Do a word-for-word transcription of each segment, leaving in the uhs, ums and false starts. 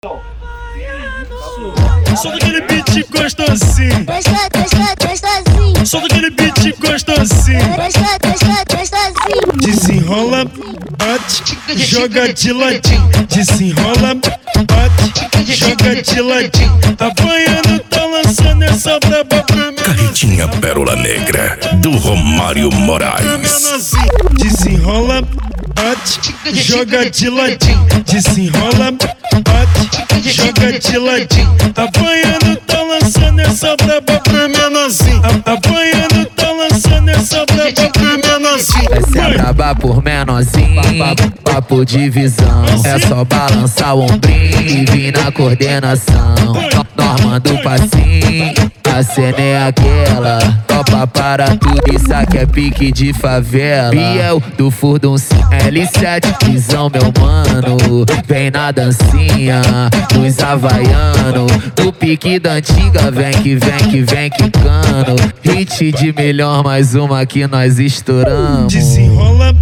Solta aquele beat gostosinho. Gostosinho, gostosinho. Solta aquele beat gostosinho. Gostosinho, gostosinho. Desenrola, bate, joga de ladinho. Desenrola, bate, joga de ladinho. Apanhando, tá lançando essa braba pra mim. Carretinha Pérola Negra, do Romário Moraes. Desenrola, bate, joga de ladinho. Desenrola, bate, joga de ladinho. Apanhando, tá lançando essa braba pra menorzinho. Apanhando, tá lançando essa braba pra menorzinho. Essa é braba por menorzinho, papo, papo de visão. É só balançar o ombrinho e vir na coordenação. Normando o passinho, a cena é aquela. Topa para tudo, isso aqui é pique de favela. Biel do Furdun L sete, visão meu mano. Vem na dancinha, dos havaiano. Do pique da antiga, vem que vem que vem quicando. Hit de melhor, mais uma que nós estouramos. Desenrola,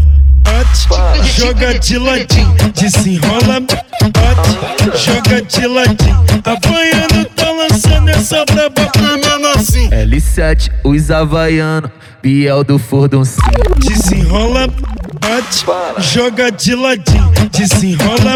bate, joga de ladinho. Desenrola, bate, joga de ladinho. Apanhando, tá lançando essa braba pra menorzinho. L sete, os havaiano, Biel do Furdun. Desenrola, bate, joga de ladinho. Desenrola,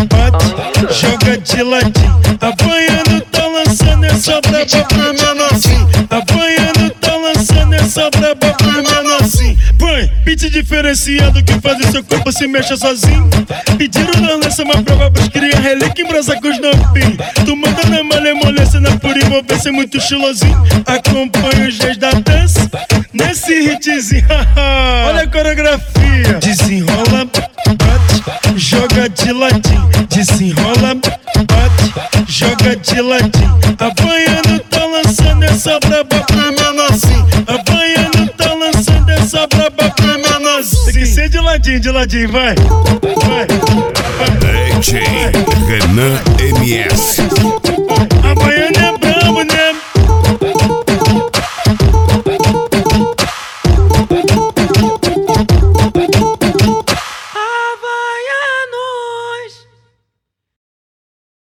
bate, joga de ladinho. Apanhando, tá lançando essa braba pra menorzinho. Apanhando, tá lançando essa braba pra menorzinho. Põe, beat diferenciado que faz o seu corpo se mexa sozinho. Pediram na lança uma prova pros cria relíquia em brasa com os novinhos. Tu manda na malemolência, na pura envolvência, muito estilosinho. Acompanha os dias da dança nesse hitzinho. Olha a coreografia. Desenrola, bate, joga de ladinho. Desenrola, bate, joga de ladinho. Apanhando, tá lançando essa braba pra menorzinho. Apanhando, tá lançando essa braba pra menorzinho. Tem que ser de ladinho, de ladinho, vai. Vai, vai. D J Renan M S.